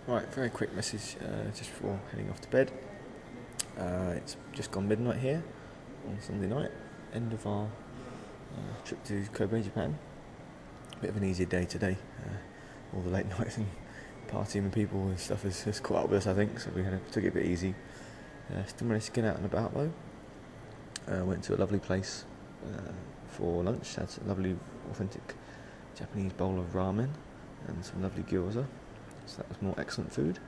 Right, very quick message just before heading off to bed. It's just gone midnight here on Sunday night, end of our trip to Kobe, Japan. Bit of an easier day today. All the late nights and partying with people and stuff has caught up with us, I think, so we took it a bit easy. Still managed to get out and about though. Went to a lovely place for lunch, had a lovely authentic Japanese bowl of ramen and some lovely gyoza. So that was more excellent food.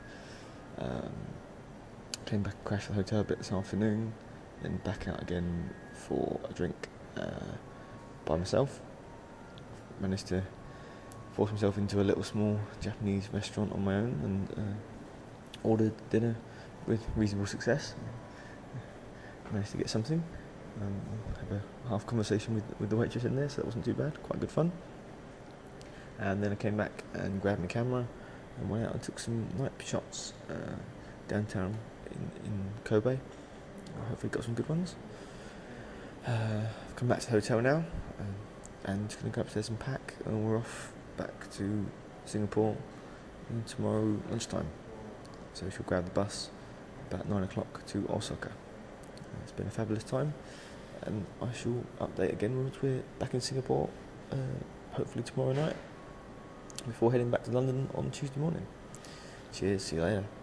Came back and crashed at the hotel a bit this afternoon, then back out again for a drink by myself. Managed to force myself into a little small Japanese restaurant on my own and ordered dinner with reasonable success. Managed to get something. Have a half conversation with the waitress in there, so that wasn't too bad, quite good fun. And then I came back and grabbed my camera and went out and took some night shots downtown in Kobe. I hopefully got some good ones. I've come back to the hotel now and just going to go upstairs and pack, and we're off back to Singapore tomorrow lunchtime. So we shall grab the bus about 9 o'clock to Osaka. It's been a fabulous time, and I shall update again once we're back in Singapore, hopefully tomorrow night, before heading back to London on Tuesday morning. Cheers, see you later.